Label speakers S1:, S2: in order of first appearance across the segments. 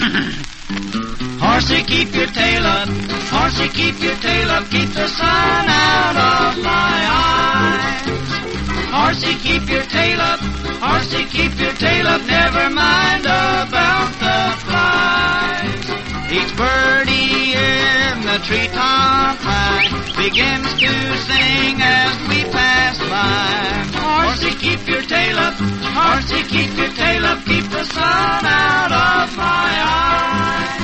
S1: Horsey, keep your tail up. Horsey, keep your tail up. Keep the sun out of my eyes. Horsey, keep your tail up. Horsey, keep your tail up. Never mind about the flies. Each birdie in the treetop high begins to sing as we pass by. Horsey, keep your tail up. Horsey, keep your tail up. Keep the sun out of my eyes.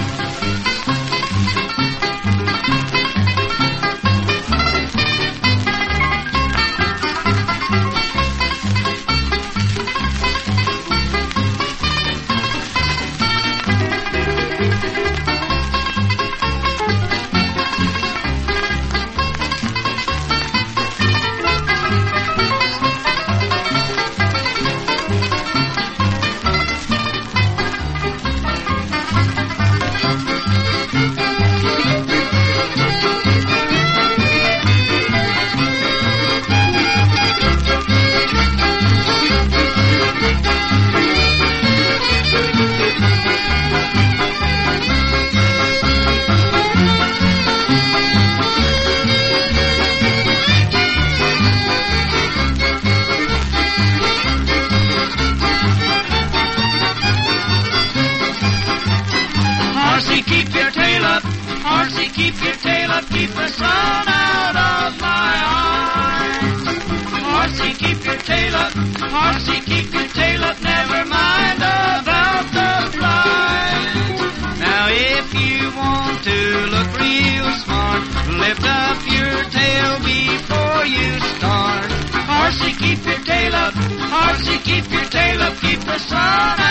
S1: Horsey, keep your tail up. Horsey, keep your tail up. Keep the sun out of my eyes. Horsey, keep your tail up. Horsey, keep your tail up. Never mind about the flies. Now if you want to look real smart, lift up your tail before you start. Horsey, keep your tail up. Horsey, keep your tail up. Keep the sun